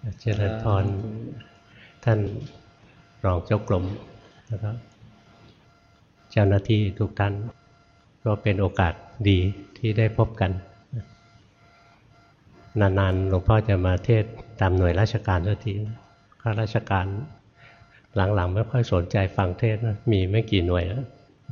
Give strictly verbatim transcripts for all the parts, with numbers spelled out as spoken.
เจริญพรท่านรองเจ้ากรมแล้วก็เจ้าหน้าที่ทุกท่านก็เป็นโอกาสดีที่ได้พบกันนานๆหลวงพ่อจะมาเทศตามหน่วยราชการสักทีข้าราชการหลังๆไม่ค่อยสนใจฟังเทศนะมีไม่กี่หน่วยแล้ว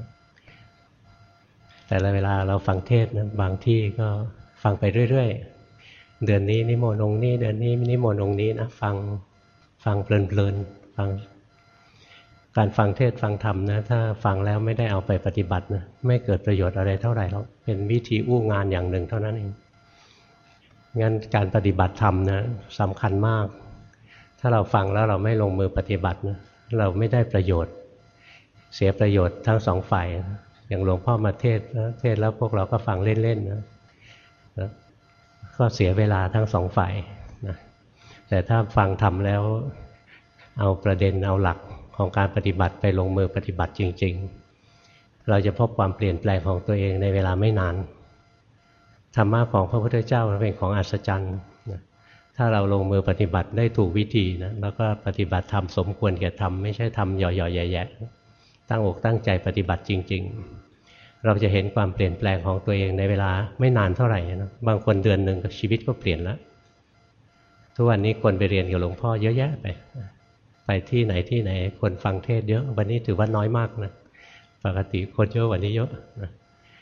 แต่ละเวลาเราฟังเทศนะบางที่ก็ฟังไปเรื่อยๆเดือนนี้นิมนต์องค์นี้เดือนนี้นิมนต์องค์นี้นะฟังฟังเพลินๆฟังการฟังเทศฟังธรรมนะถ้าฟังแล้วไม่ได้เอาไปปฏิบัตินะไม่เกิดประโยชน์อะไรเท่าไหร่หรอกเป็นวิธีอู้งานอย่างหนึ่งเท่านั้นเองงั้นการปฏิบัติธรรมนะสำคัญมากถ้าเราฟังแล้วเราไม่ลงมือปฏิบัตินะเราไม่ได้ประโยชน์เสียประโยชน์ทั้งสองฝ่ายอย่างหลวงพ่อมาเทศนะเทศแล้วพวกเราก็ฟังเล่นๆนะก็เสียเวลาทั้งสองฝ่ายนะแต่ถ้าฟังทำแล้วเอาประเด็นเอาหลักของการปฏิบัติไปลงมือปฏิบัติจริงๆเราจะพบความเปลี่ยนแปลงของตัวเองในเวลาไม่นานธรรมะของพระพุทธเจ้าเป็นของอัศจรรย์นะถ้าเราลงมือปฏิบัติได้ถูกวิธีนะแล้วก็ปฏิบัติธรรมสมควรแก่ธรรมไม่ใช่ทำหย่อๆแย่ๆตั้งอกตั้งใจปฏิบัติจริงๆเราจะเห็นความเปลี่ยนแปลงของตัวเองในเวลาไม่นานเท่าไหร่นะบางคนเดือนหนึ่งชีวิตก็เปลี่ยนแล้วทุกวันนี้คนไปเรียนกับหลวงพ่อเยอะแยะไปไปที่ไหนที่ไหนคนฟังเทศเยอะวันนี้ถือว่าน้อยมากนะปกติคนเยอะกว่านี้เยอะนะ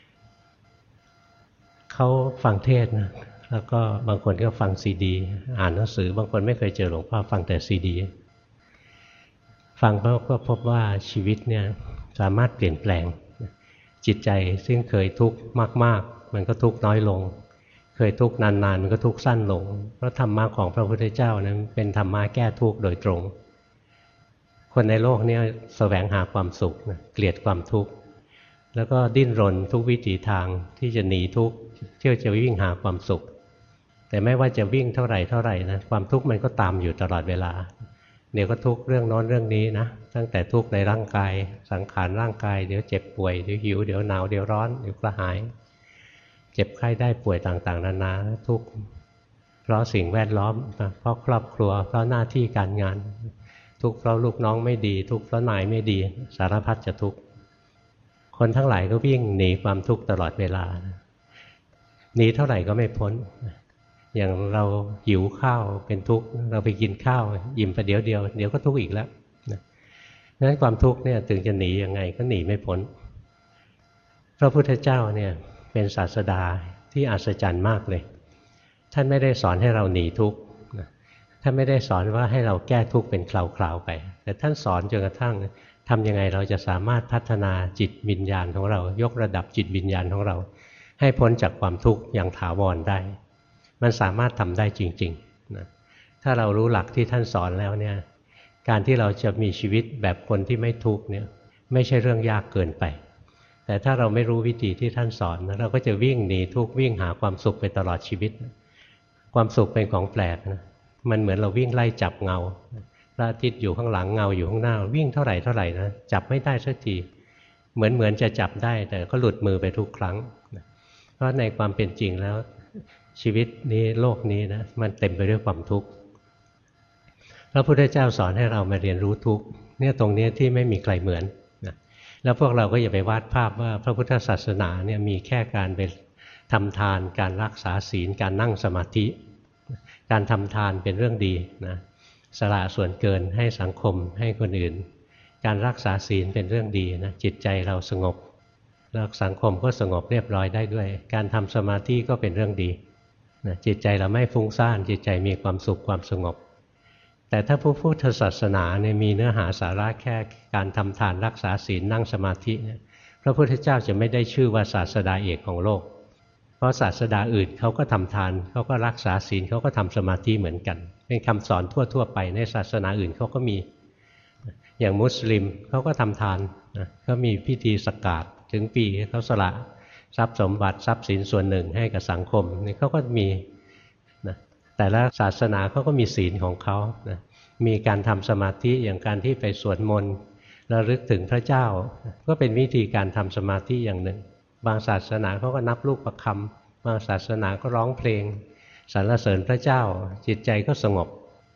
เขาฟังเทศนะแล้วก็บางคนก็ฟังซีดีอ่านหนังสือบางคนไม่เคยเจอหลวงพ่อฟังแต่ซีดีฟังเขาก็พบว่าชีวิตเนี่ยสามารถเปลี่ยนแปลงจิตใจซึ่งเคยทุกข์มากๆมันก็ทุกข์น้อยลงเคยทุกข์นานๆมันก็ทุกข์สั้นลงเพราะธรรมะของพระพุทธเจ้านั้นเป็นธรรมะแก้ทุกข์โดยตรงคนในโลกนี้แสวงหาความสุขนะเกลียดความทุกข์แล้วก็ดิ้นรนทุกวิถีทางที่จะหนีทุกข์เที่ยวจะวิ่งหาความสุขแต่ไม่ว่าจะวิ่งเท่าไหร่เท่าไหร่นะความทุกข์มันก็ตามอยู่ตลอดเวลาเดี๋ยวก็ทุกข์เรื่องโน้นเรื่องนี้นะตั้งแต่ทุกข์ในร่างกายสังขารร่างกายเดี๋ยวเจ็บป่วยเดี๋ยวหิวเดี๋ยวหนาวเดี๋ยวร้อนเดี๋ยวกระหายเจ็บไข้ได้ป่วยต่างๆนานาทุกข์เพราะสิ่งแวดล้อมเพราะครอบครัวเพราะหน้าที่การงานทุกข์เพราะลูกน้องไม่ดีทุกข์เพราะนายไม่ดีสารพัดจะทุกข์คนทั้งหลายก็วิ่งหนีความทุกข์ตลอดเวลาหนีเท่าไหร่ก็ไม่พ้นอย่างเราหิวข้าวเป็นทุกข์เราไปกินข้าวอิ่มไปเดี๋ยวเดียวเดี๋ยวก็ทุกข์อีกแล้วนะเพราะฉะนั้นความทุกข์เนี่ยถึงจะหนียังไงก็หนีไม่พ้นพระพุทธเจ้าเนี่ยเป็นศาสดาที่อัศจรรย์มากเลยท่านไม่ได้สอนให้เราหนีทุกข์ท่านไม่ได้สอนว่าให้เราแก้ทุกข์เป็นคราวๆไปแต่ท่านสอนจนกระทั่งทำยังไงเราจะสามารถพัฒนาจิตวิญญาณของเรายกระดับจิตวิญญาณของเราให้พ้นจากความทุกข์อย่างถาวรได้มันสามารถทำได้จริงๆนะถ้าเรารู้หลักที่ท่านสอนแล้วเนี่ยการที่เราจะมีชีวิตแบบคนที่ไม่ทุกข์เนี่ยไม่ใช่เรื่องยากเกินไปแต่ถ้าเราไม่รู้วิธีที่ท่านสอนนะเราก็จะวิ่งหนีทุกข์วิ่งหาความสุขไปตลอดชีวิตความสุขเป็นของแปลกนะมันเหมือนเราวิ่งไล่จับเงาพระอาทิตย์อยู่ข้างหลังเงาอยู่ข้างหน้าวิ่งเท่าไหร่เท่าไหร่นะจับไม่ได้สักทีเหมือนเหมือนจะจับได้แต่ก็หลุดมือไปทุกครั้งเพราะในความเป็นจริงแล้วชีวิตนี้โลกนี้นะมันเต็มไปด้วยความทุกข์พระพุทธเจ้าสอนให้เรามาเรียนรู้ทุกข์เนี่ยตรงนี้ที่ไม่มีใครเหมือนนะแล้วพวกเราก็อย่าไปวาดภาพว่าพระพุทธศาสนาเนี่ยมีแค่การไปทำทานการรักษาศีลการนั่งสมาธิการทำทานเป็นเรื่องดีนะสละส่วนเกินให้สังคมให้คนอื่นการรักษาศีลเป็นเรื่องดีนะจิตใจเราสงบแล้วสังคมก็สงบเรียบร้อยได้ด้วยการทำสมาธิก็เป็นเรื่องดีนะจิตใจเราไม่ฟุ้งซ่านจิตใจมีความสุขความสงบแต่ถ้าผู้พุทธศาสนาเนี่ยมีเนื้อหาสาระแค่การทำทานรักษาศีลนั่งสมาธิเนี่ยพระพุทธเจ้าจะไม่ได้ชื่อว่าศาสดาเอกของโลกเพราะศาสดาอื่นเขาก็ทำทานเขาก็รักษาศีลเขาก็ทำสมาธิเหมือนกันเป็นคำสอนทั่วๆไปในศาสนาอื่นเขาก็มีอย่างมุสลิมเขาก็ทำทานนะเขามีพิธีสกาดถึงปีเขาสละทรัพย์สมบัติทรัพย์สินส่วนหนึ่งให้กับสังคมนี่เขาก็มีนะแต่ละศาสนาเขาก็มีศีลของเขานะมีการทำสมาธิอย่างการที่ไปสวดมนต์ระลึกถึงพระเจ้าก็เป็นวิธีการทำสมาธิอย่างหนึ่งบางศาสนาเขาก็นับลูกประคำบางศาสนาก็ร้องเพลงสรรเสริญพระเจ้าจิตใจก็สงบ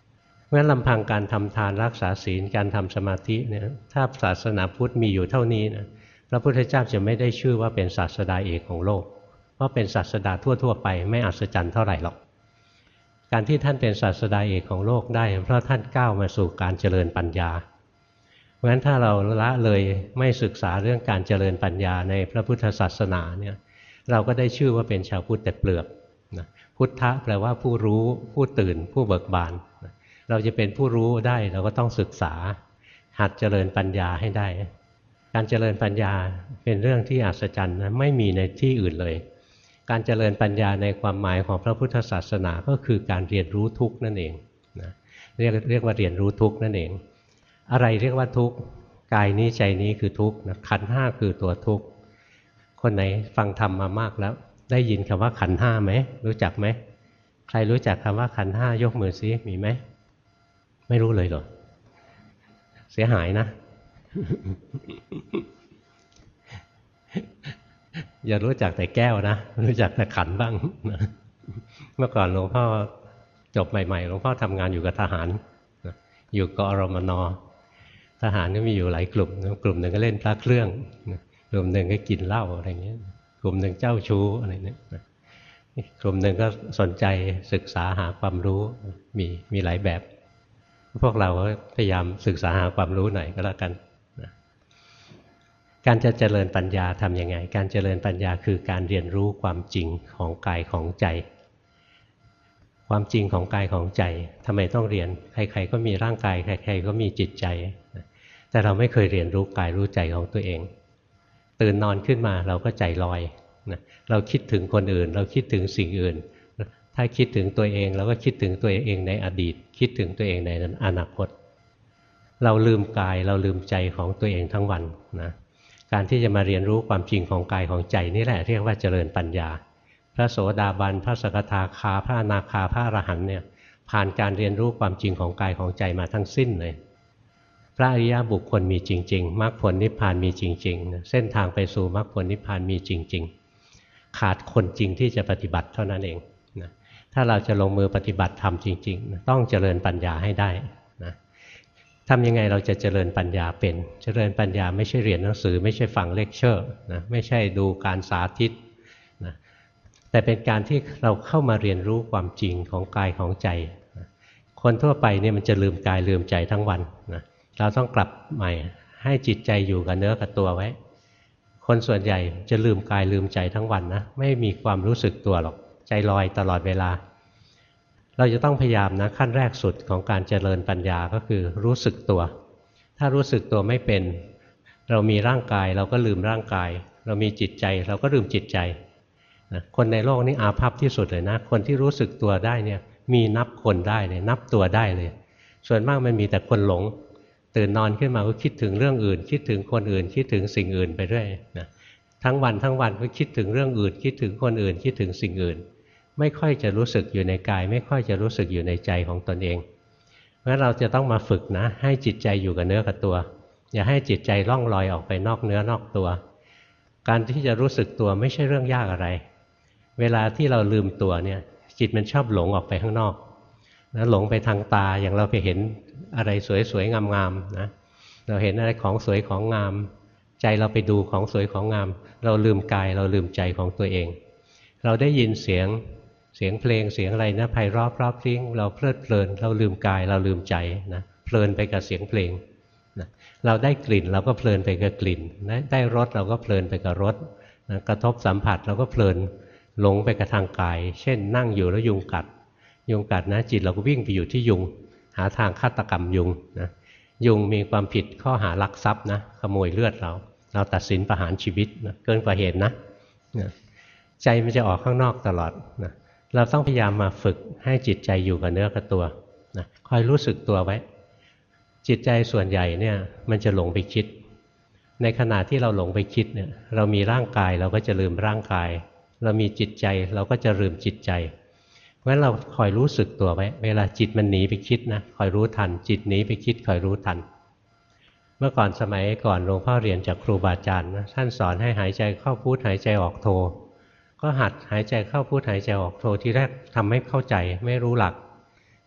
งั้นลำพังการทำทานรักษาศีลการทำสมาธิเนี่ยถ้าศาสนาพุทธมีอยู่เท่านี้นะพระพุทธเจ้าจะไม่ได้ชื่อว่าเป็นศาสดาเอกของโลกเพราะเป็นศาสดาทั่วๆไปไม่อัศจรรย์เท่าไหร่หรอกการที่ท่านเป็นศาสดาเอกของโลกได้เพราะท่านก้าวมาสู่การเจริญปัญญาเพราะฉะนั้นถ้าเราละเลยไม่ศึกษาเรื่องการเจริญปัญญาในพระพุทธศาสนาเนี่ยเราก็ได้ชื่อว่าเป็นชาวพุทธแต่เปลือกนะพุทธะแปลว่าผู้รู้ผู้ตื่นผู้เบิกบานนะเราจะเป็นผู้รู้ได้เราก็ต้องศึกษาหัดเจริญปัญญาให้ได้การเจริญปัญญาเป็นเรื่องที่อัศจรรย์นะไม่มีในที่อื่นเลยการเจริญปัญญาในความหมายของพระพุทธศาสนาก็คือการเรียนรู้ทุกข์นั่นเองนะเรียกเรียกว่าเรียนรู้ทุกข์นั่นเองอะไรเรียกว่าทุกข์กายนี้ใจนี้คือทุกข์นะขันธ์ห้าคือตัวทุกข์คนไหนฟังธรรมมามากแล้วได้ยินคำว่าขันธ์ห้าไหมรู้จักไหมใครรู้จักคำว่าขันธ์ห้ายกมือซิมีไหมไม่รู้เลยเหรอเสียหายนะ อย่ารู้จักแต่แก้วนะรู้จักแต่ขันบ้างนะเมื่อก่อนหลวงพ่อจบใหม่ๆหลวงพ่อทำงานอยู่กับทหารนะอยู่กอรมน.ทหารก็มีอยู่หลายกลุ่มกลุ่มหนึ่งก็เล่นพระเครื่องกลุ่มหนึ่งก็กินเหล้าอะไรเงี้ยกลุ่มหนึ่งเจ้าชู้อะไรเนี่ยกลุ่มหนึ่งก็สนใจศึกษาหาความรู้มีมีหลายแบบพวกเราพยายามศึกษาหาความรู้หน่อยก็แล้วกันการจะเจริญปัญญาทำยังไงการเจริญปัญญาคือการเรียนรู้ความจริงของกายของใจความจริงของกายของใจทำไมต้องเรียนใครๆก็มีร่างกายใครๆก็มีจิตใจแต่เราไม่เคยเรียนรู้กายรู้ใจของตัวเองตื่นนอนขึ้นมาเราก็ใจลอยเราคิดถึงคนอื่นเราคิดถึงสิ่งอื่นถ้าคิดถึงตัวเองเราก็คิดถึงตัวเองในอดีตคิดถึงตัวเองในอนาคตเราลืมกายเราลืมใจของตัวเองทั้งวันนะการที่จะมาเรียนรู้ความจริงของกายของใจนี่แหละเรียกว่าเจริญปัญญาพระโสดาบันพระสกทาคาพระอนาคาพระอรหันต์เนี่ยผ่านการเรียนรู้ความจริงของกายของใจมาทั้งสิ้นเลยพระอริยบุคคลมีจริงๆมรรคผลนิพพานมีจริงๆเส้นทางไปสู่มรรคผลนิพพานมีจริงๆขาดคนจริงที่จะปฏิบัติเท่านั้นเองนะถ้าเราจะลงมือปฏิบัติธรรมจริงๆต้องเจริญปัญญาให้ได้นะทำยังไงเราจะเจริญปัญญาเป็นเจริญปัญญาไม่ใช่เรียนหนังสือไม่ใช่ฟังเลคเชอร์นะไม่ใช่ดูการสาธิตนะแต่เป็นการที่เราเข้ามาเรียนรู้ความจริงของกายของใจนะคนทั่วไปเนี่ยมันจะลืมกายลืมใจทั้งวันนะเราต้องกลับใหม่ให้จิตใจอยู่กับเนื้อกับตัวไว้คนส่วนใหญ่จะลืมกายลืมใจทั้งวันนะไม่มีความรู้สึกตัวหรอกใจลอยตลอดเวลาเราจะต้องพยายามนะขั้นแรกสุดของการเจริญปัญญาก็คือรู้สึกตัวถ้ารู้สึกตัวไม่เป็นเรามีร่างกายเราก็ลืมร่างกายเรามีจิตใจเราก็ลืมจิตใจนะคนในโลกนี้อาภัพที่สุดเลยนะคนที่รู้สึกตัวได้เนี่ยมีนับคนได้เลยนับตัวได้เลยส่วนมากมันมีแต่คนหลงตื่นนอนขึ้นมาก็คิดถึงเรื่องอื่นคิดถึงคนอื่นคิดถึงสิ่งอื่นไปเรื่อยนะทั้งวันทั้งวันก็คิดถึงเรื่องอื่นคิดถึงคนอื่นคิดถึงสิ่งอื่นไม่ค่อยจะรู้สึกอยู่ในกายไม่ค่อยจะรู้สึกอยู่ในใจของตนเองเพราะฉะนั้นเราจะต้องมาฝึกนะให้จิตใจอยู่กับเนื้อกับตัวอย่าให้จิตใจล่องลอยออกไปนอกเนื้อนอกตัวการที่จะรู้สึกตัวไม่ใช่เรื่องยากอะไรเวลาที่เราลืมตัวเนี่ยจิตมันชอบหลงออกไปข้างนอกนะหลงไปทางตาอย่างเราไปเห็นอะไรสวยๆงามๆนะเราเห็นอะไรของสวยของงามใจเราไปดูของสวยของงามเราลืมกายเราลืมใจของตัวเองเราได้ยินเสียงเสียงเพลงเสียงอะไรนะไพเราะเพราะพริ้งเราเพลิดเพลินเราลืมกายเราลืมใจนะเพลินไปกับเสียงเพลงนะเราได้กลิ่นเราก็เพลินไปกับกลิ่นนะได้รสเราก็เพลินไปกับรสนะกระทบสัมผัสเราก็เพลินหลงไปกับทางกายเช่นนั่งอยู่แล้วยุงกัดยุงกัดนะจิตเราก็วิ่งไปอยู่ที่ยุงหาทางฆาตกรรมยุงนะยุงมีความผิดข้อหาลักทรัพย์นะขโมยเลือดเราเราตัดสินประหารชีวิตนะเกินกว่าเหตุนะนะใจมันจะออกข้างนอกตลอดนะเราต้องพยายามมาฝึกให้จิตใจอยู่กับเนื้อกับตัวนะคอยรู้สึกตัวไว้จิตใจส่วนใหญ่เนี่ยมันจะหลงไปคิดในขณะที่เราหลงไปคิดเนี่ยเรามีร่างกายเราก็จะลืมร่างกายเรามีจิตใจเราก็จะลืมจิตใจเพราะฉะนั้นเราคอยรู้สึกตัวไว้เวลาจิตมันหนีไปคิดนะคอยรู้ทันจิตหนีไปคิดคอยรู้ทันเมื่อก่อนสมัยก่อนหลวงพ่อเรียนจากครูบาอาจารย์นะท่านสอนให้หายใจเข้าพุทหายใจออกโทก็หัดหายใจเข้าพุทหายใจออกโทที่แรกทำไม่เข้าใจไม่รู้หลัก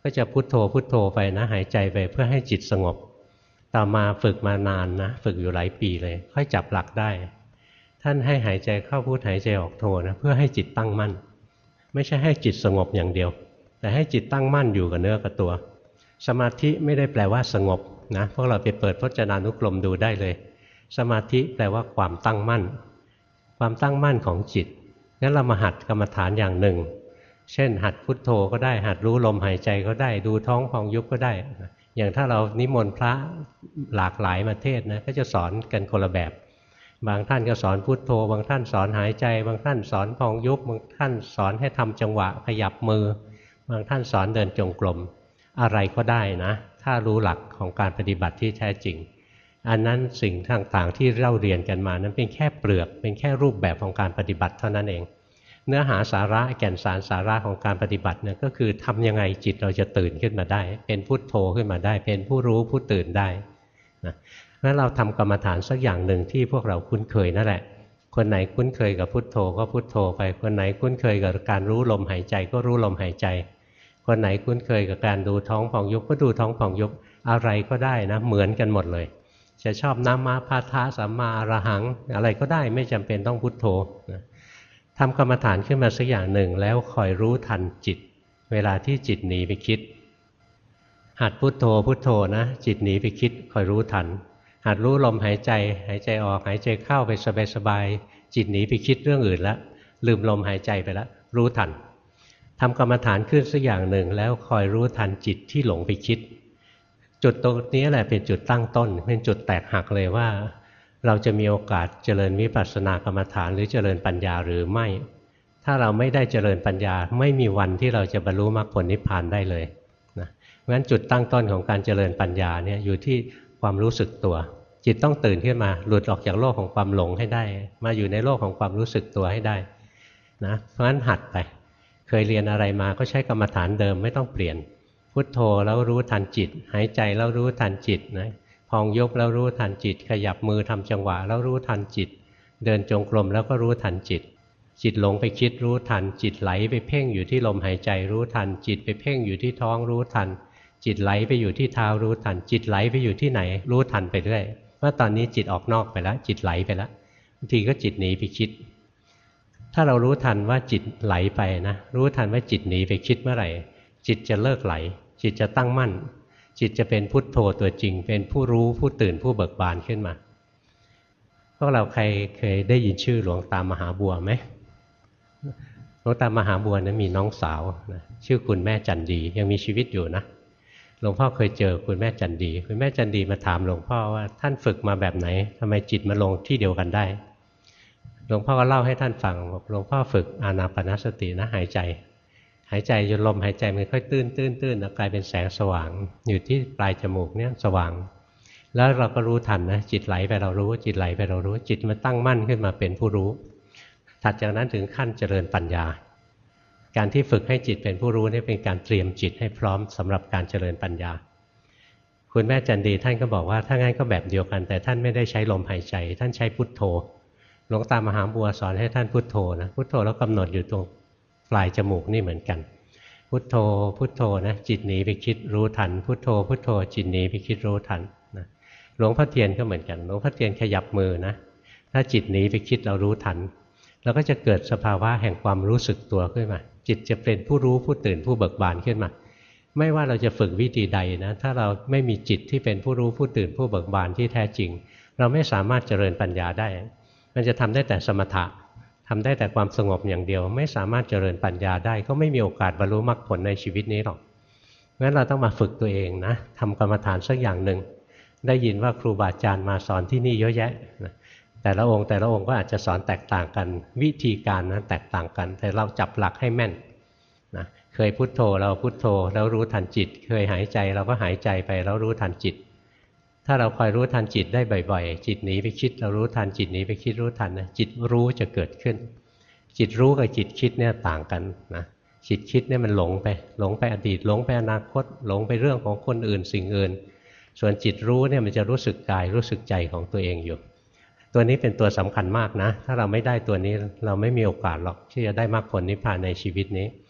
ก็จะพุทโธพุทโธไปนะหายใจไปเพื่อให้จิตสงบต่อมาฝึกมานานนะฝึกอยู่หลายปีเลยค่อยจับหลักได้ท่านให้หายใจเข้าพุทหายใจออกโธนะเพื่อให้จิตตั้งมั่นไม่ใช่ให้จิตสงบอย่างเดียวแต่ให้จิตตั้งมั่นอยู่กับเนื้อกับตัวสมาธิไม่ได้แปลว่าสงบนะพวกเราไปเปิดพจนานุกรมดูได้เลยสมาธิแปลว่าความตั้งมั่นความตั้งมั่นของจิตงั้นเรามาหัดกรรมฐานอย่างหนึ่งเช่นหัดพุทโธก็ได้หัดรู้ลมหายใจก็ได้ดูท้องพองยุบก็ได้อย่างถ้าเรานิมนต์พระหลากหลายประเทศนะก็จะสอนกันคนละแบบบางท่านก็สอนพุทโธบางท่านสอนหายใจบางท่านสอนพองยุบบางท่านสอนให้ทำจังหวะขยับมือบางท่านสอนเดินจงกรมอะไรก็ได้นะถ้ารู้หลักของการปฏิบัติที่แท้จริงอันนั้นสิ่งต่างๆที่เราเรียนกันมานั้นเป็นแค่เปลือกเป็นแค่รูปแบบของการปฏิบัติเท่านั้นเองเนื้อหาสาระแก่นสารสาระของการปฏิบัติเนี่ยก็คือทำยังไงจิตเราจะตื่นขึ้นมาได้เป็นพุทโธขึ้นมาได้เป็นผู้รู้ผู้ตื่นได้นะงั้นเราทำกรรมฐานสักอย่างหนึ่งที่พวกเราคุ้นเคยนั่นแหละคนไหนคุ้นเคยกับพุทโธก็พุทโธไปคนไหนคุ้นเคยกับการรู้ลมหายใจก็รู้ลมหายใจคนไหนคุ้นเคยกับการดูท้องพองยุบก็ดูท้องพองยุบอะไรก็ได้นะเหมือนกันหมดเลยจะชอบนามาพาทะสัมมาอรหังอะไรก็ได้ไม่จำเป็นต้องพุทโธนะทำกรรมฐานขึ้นมาสักอย่างหนึ่งแล้วคอยรู้ทันจิตเวลาที่จิตหนีไปคิดหัดพุทโธพุทโธนะจิตหนีไปคิดคอยรู้ทันหัดรู้ลมหายใจหายใจออกหายใจเข้าไปสบายๆจิตหนีไปคิดเรื่องอื่นแล้วลืมลมหายใจไปแล้วรู้ทันทำกรรมฐานขึ้นสักอย่างหนึ่งแล้วคอยรู้ทันจิตที่หลงไปคิดจุดตรงนี้แหละเป็นจุดตั้งต้นเป็นจุดแตกหักเลยว่าเราจะมีโอกาสเจริญวิปัสสนากรรมฐานหรือเจริญปัญญาหรือไม่ถ้าเราไม่ได้เจริญปัญญาไม่มีวันที่เราจะบรรลุมรรคผลนิพพานได้เลยนะเพราะฉะนั้นจุดตั้งต้นของการเจริญปัญญาเนี่ยอยู่ที่ความรู้สึกตัวจิตต้องตื่นขึ้นมาหลุดออกจากโลกของความหลงให้ได้มาอยู่ในโลกของความรู้สึกตัวให้ได้นะเพราะฉะนั้นหัดไปเคยเรียนอะไรมาก็ใช้กรรมฐานเดิมไม่ต้องเปลี่ยนพุทโธแล้วรู้ทันจิตหายใจแล้วรู้ทันจิตนะพองยุบแล้วรู้ทันจิตขยับมือทำจังหวะแล้วรู้ทันจิตเดินจงกรมแล้วก็รู้ทันจิตจิตหลงไปคิดรู้ทันจิตไหลไปเพ่งอยู่ที่ลมหายใจรู้ทันจิตไปเพ่งอยู่ที่ท้องรู้ทันจิตไหลไปอยู่ที่เท้ารู้ทันจิตไหลไปอยู่ที่ไหนรู้ทันไปเรื่อยว่าตอนนี้จิตออกนอกไปแล้วจิตไหลไปแล้วบางทีก็จิตหนีไปคิดถ้าเรารู้ทันว่าจิตไหลไปนะรู้ทันว่าจิตหนีไปคิดเมื่อไหร่จิตจะเลิกไหลจิตจะตั้งมั่นจิตจะเป็นพุทโธตัวจริงเป็นผู้รู้ผู้ตื่นผู้เบิกบานขึ้นมาพวกเราใครเคยได้ยินชื่อหลวงตามหาบัวไหมหลวงตามหาบัวนะมีน้องสาวนะชื่อคุณแม่จันดียังมีชีวิตอยู่นะหลวงพ่อเคยเจอคุณแม่จันดีคุณแม่จันดีมาถามหลวงพ่อว่าท่านฝึกมาแบบไหนทำไมจิตมาลงที่เดียวกันได้หลวงพ่อก็เล่าให้ท่านฟังบอกหลวงพ่อฝึกอานาปานสตินะหายใจหายใจจนลมหายใจมันค่อยตื้นตื้นตื้นกลายเป็นแสงสว่างอยู่ที่ปลายจมูกเนี่ยสว่างแล้วเราก็รู้ทันนะจิตไหลไปเรารู้จิตไหลไปเรารู้จิตมันตั้งมั่นขึ้นมาเป็นผู้รู้ถัดจากนั้นถึงขั้นเจริญปัญญาการที่ฝึกให้จิตเป็นผู้รู้นี่เป็นการเตรียมจิตให้พร้อมสำหรับการเจริญปัญญาคุณแม่จันดีท่านก็บอกว่าถ้างั้นก็แบบเดียวกันแต่ท่านไม่ได้ใช้ลมหายใจท่านใช้พุทโธหลวงตามหาบัวสอนให้ท่านพุทโธนะพุทโธแล้วกำหนดอยู่ตรงปลายจมูกนี่เหมือนกันพุทโธพุทโธนะจิตหนีไปคิดรู้ทันพุทโธพุทโธจิตหนีไปคิดรู้ทันนะหลวงพ่อเทียนก็เหมือนกันหลวงพ่อเทียนขยับมือนะถ้าจิตหนีไปคิดเรารู้ทันเราก็จะเกิดสภาวะแห่งความรู้สึกตัวขึ้นมาจิตจะเป็นผู้รู้ผู้ตื่นผู้เบิกบานขึ้นมาไม่ว่าเราจะฝึกวิธีใดนะถ้าเราไม่มีจิตที่เป็นผู้รู้ผู้ตื่นผู้เบิกบานที่แท้จริงเราไม่สามารถเจริญปัญญาได้มันจะทำได้แต่สมถะทำได้แต่ความสงบอย่างเดียวไม่สามารถเจริญปัญญาได้ก็ไม่มีโอกาสบรรลุมรรคผลในชีวิตนี้หรอกงั้นเราต้องมาฝึกตัวเองนะทำกรรมฐานสักอย่างหนึ่งได้ยินว่าครูบาอาจารย์มาสอนที่นี่เยอะแยะแต่ละองค์แต่ละองค์ก็อาจจะสอนแตกต่างกันวิธีการนั้นแตกต่างกันแต่เราจับหลักให้แม่นนะเคยพุทโธเราพุทโธแล้วรู้ทันจิตเคยหายใจเราก็หายใจไปแล้วรู้ทันจิตถ้าเราคอยรู้ทันจิตได้บ่อยๆจิตหนีไปคิดเรารู้ทันจิตหนีไปคิดรู้ทันนะจิตรู้จะเกิดขึ้นจิตรู้กับจิตคิดเนี่ยต่างกันนะจิตคิดเนี่ยมันหลงไปหลงไปอดีตหลงไปอนาคตหลงไปเรื่องของคนอื่นสิ่งอื่นส่วนจิตรู้เนี่ยมันจะรู้สึกกายรู้สึกใจของตัวเองอยู่ตัวนี้เป็นตัวสำคัญมากนะถ้าเราไม่ได้ตัวนี้เราไม่มีโอกาสหรอกที่จะได้มรรคผลนิพพานในชีวิตนี้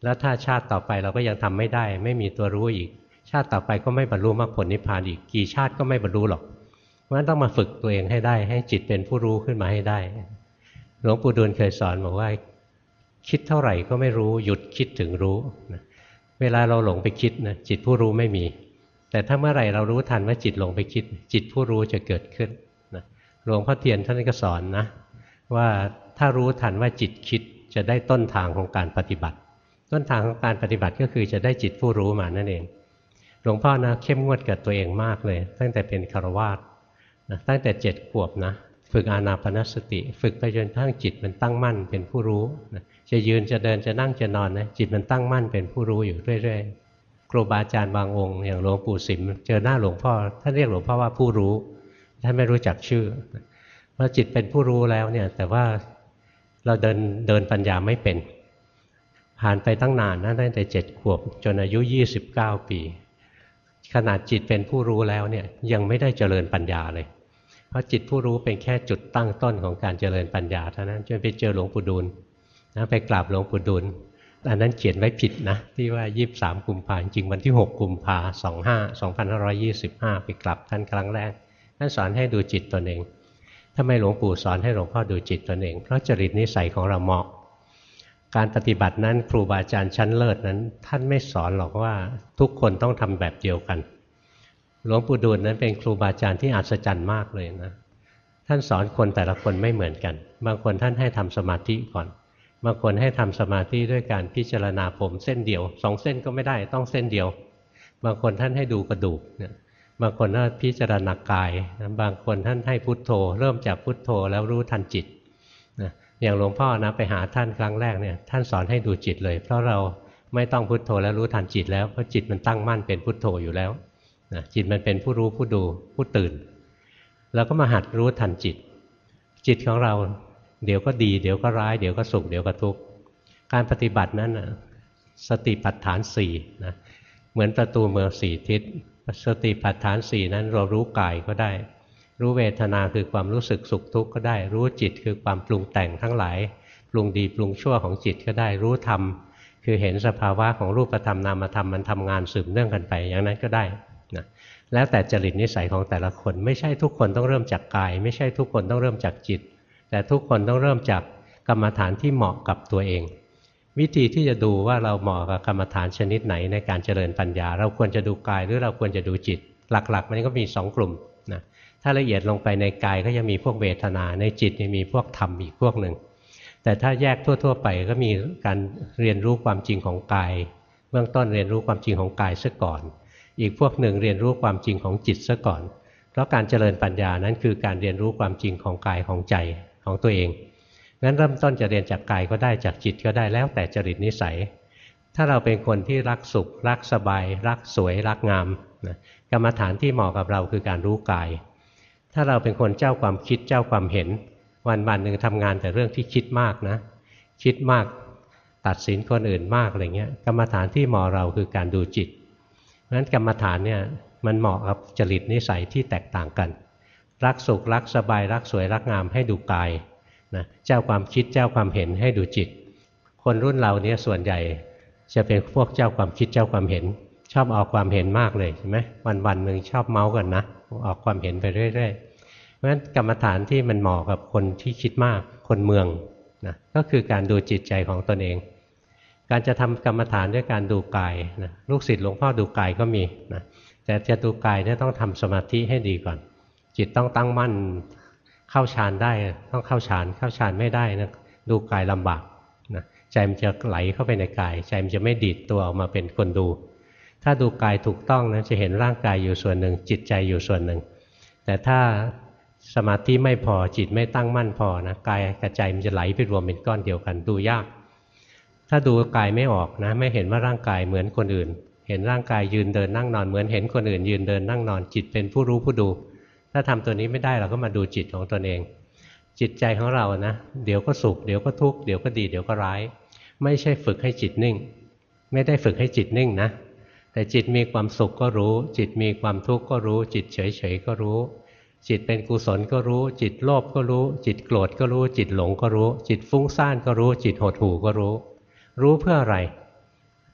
แล้วถ้าชาติต่อไปเราก็ยังทำไม่ได้ไม่มีตัวรู้อีกชาติต่อไปก็ไม่บรรลุมรรคผลนิพพานอีกกี่ชาติก็ไม่บรรลุหรอกเพราะฉะนั้นต้องมาฝึกตัวเองให้ได้ให้จิตเป็นผู้รู้ขึ้นมาให้ได้หลวงปู่ดูลย์เคยสอนบอกว่าคิดเท่าไหร่ก็ไม่รู้หยุดคิดถึงรู้เวลาเราหลงไปคิดนะจิตผู้รู้ไม่มีแต่ถ้าเมื่อไหร่เรารู้ทันว่าจิตหลงไปคิดจิตผู้รู้จะเกิดขึ้นนะหลวงพ่อเทียนท่านก็สอนนะว่าถ้ารู้ทันว่าจิตคิดจะได้ต้นทางของการปฏิบัติต้นทางของการปฏิบัติก็คือจะได้จิตผู้รู้มานั่นเองหลวงพ่อนะเข้มงวดกับตัวเองมากเลยตั้งแต่เป็นฆราวาสนะตั้งแต่เจ็ดขวบนะฝึกอานาปานสติฝึกไปจนทั้งจิตมันตั้งมั่นเป็นผู้รู้นะจะยืนจะเดินจะนั่งจะนอนนะจิตมันตั้งมั่นเป็นผู้รู้อยู่เรื่อยๆครูบาอาจารย์บางองค์อย่างหลวงปู่สิมเจอหน้าหลวงพ่อท่านเรียกหลวงพ่อว่าผู้รู้ท่านไม่รู้จักชื่อเพราะจิตเป็นผู้รู้แล้วเนี่ยแต่ว่าเราเดินเดินปัญญาไม่เป็นผ่านไปตั้งนานนะตั้งแต่เจ็ดขวบจนอายุยี่สิบเก้าปีขนาดจิตเป็นผู้รู้แล้วเนี่ยยังไม่ได้เจริญปัญญาเลยเพราะจิตผู้รู้เป็นแค่จุดตั้งต้นของการเจริญปัญญาเท่านั้นจนไปเจอหลวงปู่ดูลย์นะไปกราบหลวงปู่ดูลย์อันนั้นเขียนไว้ผิดนะที่ว่ายี่สิบสามกุมภาพันธ์จริงวันที่หกกุมภาพันธ์สองห้าสองพันห้าร้อยยี่สิบห้าไปกราบท่านครั้งแรกท่านสอนให้ดูจิตตนเองทำไมหลวงปู่สอนให้หลวงพ่อดูจิตตนเองเพราะจริตนิสัยของเราเหมาะการปฏิบัตินั้นครูบาอาจารย์ชั้นเลิศนั้นท่านไม่สอนหรอกว่าทุกคนต้องทำแบบเดียวกันหลวงปู่ดูลย์นั้นเป็นครูบาอาจารย์ที่อัศจรรย์มากเลยนะท่านสอนคนแต่ละคนไม่เหมือนกันบางคนท่านให้ทำสมาธิก่อนบางคนให้ทำสมาธิด้วยการพิจารณาผมเส้นเดียวสองเส้นก็ไม่ได้ต้องเส้นเดียวบางคนท่านให้ดูกระดูกเนี่ยบางคนท่านพิจารณากายบางคนท่านให้พุทโธเริ่มจากพุทโธแล้วรู้ทันจิตนะอย่างหลวงพ่อนะไปหาท่านครั้งแรกเนี่ยท่านสอนให้ดูจิตเลยเพราะเราไม่ต้องพุทโธแล้วรู้ทันจิตแล้วเพราะจิตมันตั้งมั่นเป็นพุทโธอยู่แล้วนะจิตมันเป็นผู้รู้ผู้ดูผู้ตื่นแล้วก็มาหัดรู้ทันจิตจิตของเราเดี๋ยวก็ดีเดี๋ยวก็ร้ายเดี๋ยวก็สุขเดี๋ยวก็ทุกข์การปฏิบัตินั้นนะสติปัฏฐานสี่นะเหมือนประตูเมืองสี่ทิศสติปัฏฐานสี่นั้นเรารู้กายก็ได้รู้เวทนาคือความรู้สึกสุขทุกข์ก็ได้รู้จิตคือความปรุงแต่งทั้งหลายปรุงดีปรุงชั่วของจิตก็ได้รู้ธรรมคือเห็นสภาวะของรูปธรรมนามธรรมมันทำงานสืบเนื่องกันไปอย่างนั้นก็ได้นะแล้วแต่จริตนิสัยของแต่ละคนไม่ใช่ทุกคนต้องเริ่มจากกายไม่ใช่ทุกคนต้องเริ่มจากจิตแต่ทุกคนต้องเริ่มจากกรรมฐานที่เหมาะกับตัวเองวิธีที่จะดูว่าเราเหมาะกับกรรมฐานชนิดไหนในการเจริญปัญญาเราควรจะดูกายหรือเราควรจะดูจิตหลักๆมันก็มีสองกลุ่มนะถ้าละเอียดลงไปในกายก็จะมีพวกเวทนาในจิตมีพวกธรรมอีกพวกหนึ่งแต่ถ้าแยกทั่วๆไปก็มีการเรียนรู้ความจริงของกายเบื้องต้นเรียนรู้ความจริงของกายซะก่อนอีกพวกหนึ่งเรียนรู้ความจริงของจิตซะก่อนเพราะการเจริญปัญญานั้นคือการเรียนรู้ความจริงของกายของใจของตัวเองงั้นเริ่มต้นจะเรียนจากกายก็ได้จากจิตก็ได้แล้วแต่จริตนิสัยถ้าเราเป็นคนที่รักสุขรักสบายรักสวยรักงามนะกรรมฐานที่เหมาะกับเราคือการรู้กายถ้าเราเป็นคนเจ้าความคิดเจ้าความเห็นวันวันหนึ่งทำงานแต่เรื่องที่คิดมากนะคิดมากตัดสินคนอื่นมากอะไรเงี้ยกรรมฐานที่เหมาะเราคือการดูจิตเพราะฉะนั้นกรรมฐานเนี่ยมันเหมาะกับจริตนิสัยที่แตกต่างกันรักสุขรักสบายรักสวยรักงามให้ดูกายนะเจ้าความคิดเจ้าความเห็นให้ดูจิตคนรุ่นเราเนี่ยส่วนใหญ่จะเป็นพวกเจ้าความคิดเจ้าความเห็นชอบออกความเห็นมากเลยใช่ไหมวันวันหนึ่งชอบเมาส์กันนะออกความเห็นไปเรื่อยๆเพราะฉะนั้นกรรมฐานที่มันเหมาะกับคนที่คิดมากคนเมืองนะก็คือการดูจิตใจของตนเองการจะทำกรรมฐานด้วยการดูกายนะลูกศิษย์หลวงพ่อดูกายก็มีนะแต่จะดูกายเนี่ยต้องทำสมาธิให้ดีก่อนจิตต้องตั้งมั่นเข้าฌานได้ต้องเข้าฌานเข้าฌานไม่ได้นะดูกายลำบากนะใจมันจะไหลเข้าไปในกายใจมันจะไม่ดีดตัวออกมาเป็นคนดูถ้าดูกายถูกต้องนะจะเห็นร่างกายอยู่ส่วนหนึ่งจิตใจอยู่ส่วนหนึ่งแต่ถ้าสมาธิไม่พอจิตไม่ตั้งมั่นพอนะกายกับใจมันจะไหลไปรวมเป็นก้อนเดียวกันดูยากถ้าดูกายไม่ออกนะไม่เห็นว่าร่างกายเหมือนคนอื่นเห็นร่างกายยืนเดินนั่งนอนเหมือนเห็นคนอื่นยืนเดินนั่งนอนจิตเป็นผู้รู้ผู้ดูถ้าทำตัวนี้ไม่ได้เราก็มาดูจิตของตนเองจิตใจของเรานะเดี๋ยวก็สุขเดี๋ยวก็ทุกข์เดี๋ยวก็ดีเดี๋ยวก็ร้ายไม่ใช่ฝึกให้จิตนิ่งไม่ได้ฝึกให้จิตนิ่งนะแต่จิตมีความสุขก็รู้จิตมีความทุกข์ก็รู้จิตเฉยๆก็รู้จิตเป็นกุศลก็รู้จิตโลภก็รู้จิตโกรธก็รู้จิตหลงก็รู้จิตฟุ้งซ่านก็รู้จิตหดหู่ก็รู้รู้เพื่ออะไร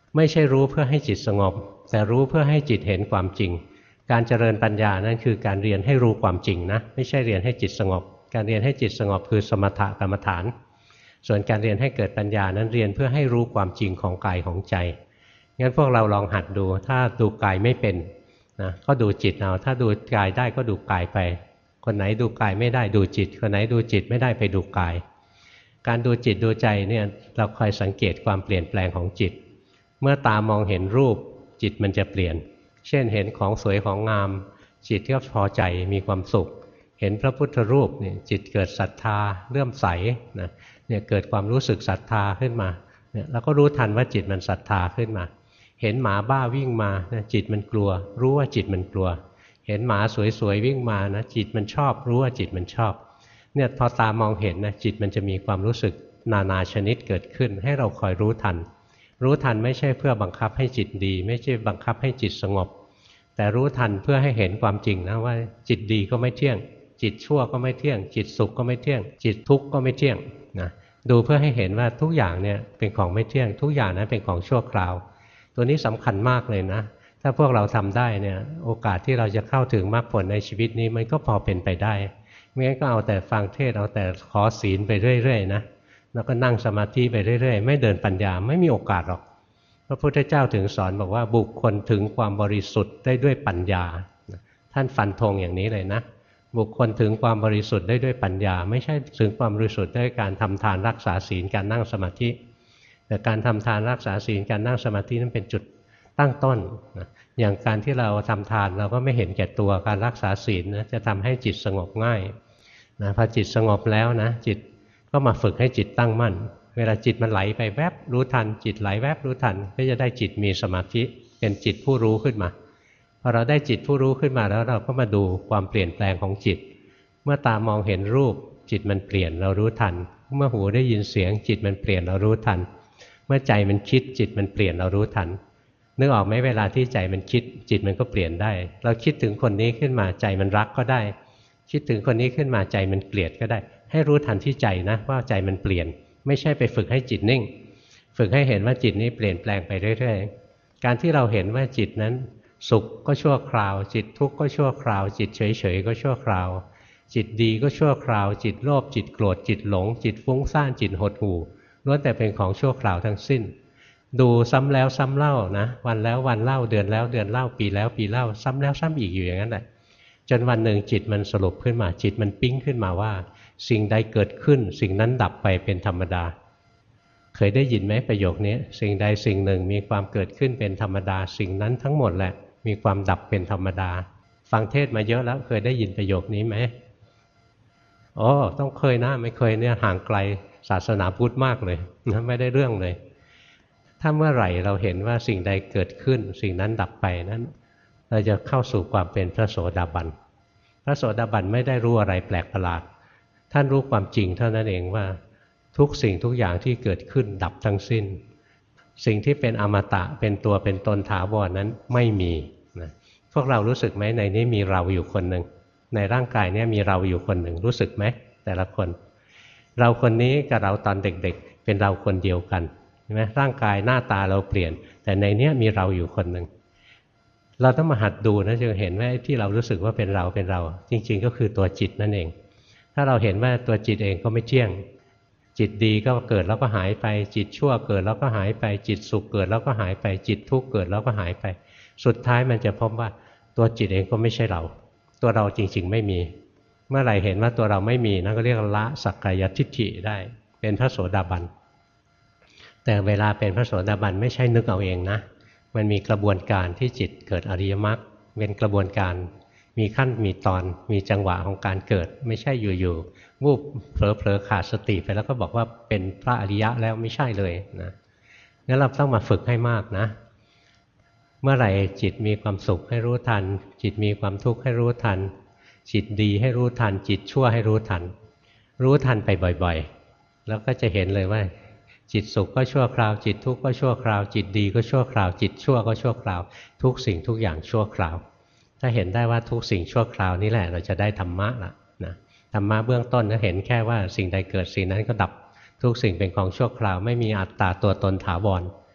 ไม่ใช่รู้เพื่อให้จิตสงบแต่รู้เพื่อให้จิตเห็นความจริงการเจริญปัญญานั่นคือการเรียนให้รู้ความจริงนะไม่ใช่เรียนให้จิตสงบการเรียนให้จิตสงบคือสมถกรรมฐานส่วนการเรียนให้เกิดปัญญานั้นเรียนเพื่อให้รู้ความจริงของกายของใจงั้นพวกเราลองหัดดูถ้าดูกายไม่เป็นนะก็ดูจิตเอาถ้าดูกายได้ก็ดูกายไปคนไหนดูกายไม่ได้ดูจิตคนไหนดูจิตไม่ได้ไปดูกายการดูจิตดูใจเนี่ยเราคอยสังเกตความเปลี่ยนแปลงของจิตเมื่อตามองเห็นรูปจิตมันจะเปลี่ยนเช่นเห็นของสวยของงามจิตก็พอใจมีความสุขเห็นพระพุทธรูปเนี่ยจิตเกิดศรัทธาเลื่อมใสนะเนี่ยเกิดความรู้สึกศรัทธาขึ้นมาเนี่ยแล้วก็รู้ทันว่าจิตมันศรัทธาขึ้นมาเห็นหมาบ้าวิ่งมานะจิตมันกลัวรู้ว่าจิตมันกลัวเห็นหมาสวยๆวิ่งมานะจิตมันชอบรู้ว่าจิตมันชอบเนี่ยพอตามองเห็นนะจิตมันจะมีความรู้สึกนานาชนิดเกิดขึ้นให้เราคอยรู้ทันรู้ทันไม่ใช่เพื่อบังคับให้จิตดีไม่ใช่บังคับให้จิตสงบแต่รู้ทันเพื่อให้เห็นความจริงนะว่าจิตดีก็ไม่เที่ยงจิตชั่วก็ไม่เที่ยงจิตสุขก็ไม่เที่ยงจิตทุกข์ก็ไม่เที่ยงนะดูเพื่อให้เห็นว่าทุกอย่างเนี่ยเป็นของไม่เที่ยงทุกอย่างนั้นเป็นของชั่วคราวตัวนี้สำคัญมากเลยนะถ้าพวกเราทำได้เนี่ยโอกาสที่เราจะเข้าถึงมรรคผลในชีวิตนี้มันก็พอเป็นไปได้ไม่งั้นก็เอาแต่ฟังเทศน์เอาแต่ขอศีลไปเรื่อยๆนะแล้วก็นั่งสมาธิไปเรื่อยๆไม่เดินปัญญาไม่มีโอกาสหรอกพระพุทธเจ้าถึงสอนบอกว่าบุคคลถึงความบริสุทธิ์ได้ด้วยปัญญาท่านฟันธงอย่างนี้เลยนะบุคคลถึงความบริสุทธิ์ได้ด้วยปัญญาไม่ใช่ถึงความบริสุทธิ์ด้วยการทำทานรักษาศีลการนั่งสมาธิแต่การทำทานรักษาศีลการนั่งสมาธินั้นเป็นจุดตั้งต้นนะอย่างการที่เราทำทานเราก็ไม่เห็นแก่ตัวการรักษาศีลนะจะทำให้จิตสงบง่ายนะพอจิตสงบแล้วนะจิตก็มาฝึกให้จิตตั้งมั่นเวลาจิตมันไหลไปแวบรู้ทันจิตไหลแวบรู้ทันก็จะได้จิตมีสมาธิเป็นจิตผู้รู้ขึ้นมาพอเราได้จิตผู้รู้ขึ้นมาแล้วเราก็มาดูความเปลี่ยนแปลงของจิตเมื่อตามองเห็นรูปจิตมันเปลี่ยนเรารู้ทันเมื่อหูได้ยินเสียงจิตมันเปลี่ยนเรารู้ทันเมื่อใจมันคิดจิตมันเปลี่ยนเรารู้ทันนึกออกไหมเวลาที่ใจมันคิดจิตมันก็เปลี่ยนได้เราคิดถึงคนนี้ขึ้นมาใจมันรักก็ได้คิดถึงคนนี้ขึ้นมาใจมันเกลียดก็ได้ให้รู้ทันที่ใจนะว่าใจมันเปลี่ยนไม่ใช่ไปฝึกให้จิตนิ่งฝึกให้เห็นว่าจิตนี้เปลี่ยนแปลงไปเรื่อยๆการที่เราเห็นว่าจิตนั้นสุขก็ชั่วคราวจิตทุกข์ก็ชั่วคราวจิตเฉยๆก็ชั่วคราวจิตดีก็ชั่วคราวจิตโลภจิตโกรธจิตหลงจิตฟุ้งซ่านจิตหดหู่ล้วนแต่เป็นของชั่วคราวทั้งสิ้นดูซ้ำแล้วซ้ำเล่านะวันแล้ววันเล่าเดือนแล้วเดือนเล่าปีแล้วปีเล่าซ้ำแล้วซ้ำอีกอยู่อย่างนั้นแหละจนวันหนึ่งจิตมันสรุปขึ้นมาจิตมันปิ๊งขึ้นมาว่าสิ่งใดเกิดขึ้นสิ่งนั้นดับไปเป็นธรรมดาเคยได้ยินไหมประโยคนี้สิ่งใดสิ่งหนึ่งมีความเกิดขึ้นเป็นธรรมดาสิ่งนั้นทั้งหมดแหละมีความดับเป็นธรรมดาฟังเทศมาเยอะแล้วเคยได้ยินประโยคนี้ไหมอ๋อต้องเคยนะไม่เคยเนี่ยห่างไกลศาสนาพุทธมากเลยนะไม่ได้เรื่องเลยถ้าเมื่อไหร่เราเห็นว่าสิ่งใดเกิดขึ้นสิ่งนั้นดับไปนั้นเราจะเข้าสู่ความเป็นพระโสดาบันพระโสดาบันไม่ได้รู้อะไรแปลกประหลาดท่านรู้ความจริงเท่านั้นเองว่าทุกสิ่งทุกอย่างที่เกิดขึ้นดับทั้งสิ้นสิ่งที่เป็นอมตะเป็นตัวเป็นตนถาวรนั้นไม่มีนะพวกเรารู้สึกไหมในนี้มีเราอยู่คนหนึ่งในร่างกายนี้มีเราอยู่คนหนึ่งรู้สึกไหมแต่ละคนเราคนนี้กับเราตอนเด็กๆเป็นเราคนเดียวกันใช่ไหมร่างกายหน้าตาเราเปลี่ยนแต่ในนี้มีเราอยู่คนหนึ่งเราต้องมาหัดดูนะจะเห็นว่าที่เรารู้สึกว่าเป็นเราเป็นเราจริงๆก็คือตัวจิตนั่นเองถ้าเราเห็นว่าตัวจิตเองก็ไม่เที่ยงจิตดีก็เกิดแล้วก็หายไปจิตชั่วเกิดแล้วก็หายไปจิตสุขเกิดแล้วก็หายไปจิตทุกข์เกิดแล้วก็หายไปสุดท้ายมันจะพบว่าตัวจิตเองก็ไม่ใช่เราตัวเราจริงๆไม่มีเมื่อไหร่เห็นว่าตัวเราไม่มีนั่นก็เรียกละสักกายทิฏฐิได้เป็นพระโสดาบันแต่เวลาเป็นพระโสดาบันไม่ใช่นึกเอาเองนะมันมีกระบวนการที่จิตเกิดอริยมรรคเป็นกระบวนการมีขั้นมีตอนมีจังหวะของการเกิดไม่ใช่อยู่ๆวูบเผลอๆขาดสติไปแล้วก็บอกว่าเป็นพระอริยะแล้วไม่ใช่เลยนะงั้นเราต้องมาฝึกให้มากนะเมื่อไหร่จิตมีความสุขให้รู้ทันจิตมีความทุกข์ให้รู้ทันจิตดีให้รู้ทันจิตชั่วให้รู้ทันรู้ทันไปบ่อยๆแล้วก็จะเห็นเลยว่าจิตสุขก็ชั่วคราวจิตทุกข์ก็ชั่วคราวจิตดีก็ชั่วคราวจิตชั่วก็ชั่วคราวทุกสิ่งทุกอย่างชั่วคราวถ้าเห็นได้ว่าทุกสิ่งชั่วคราวนี่แหละเราจะได้ธรรมะละนะธรรมะเบื้องต้นก็เห็นแค่ว่าสิ่งใดเกิดสิ่งนั้นก็ดับทุกสิ่งเป็นของชั่วคราวไม่มีอัตตาตัวตนถาวร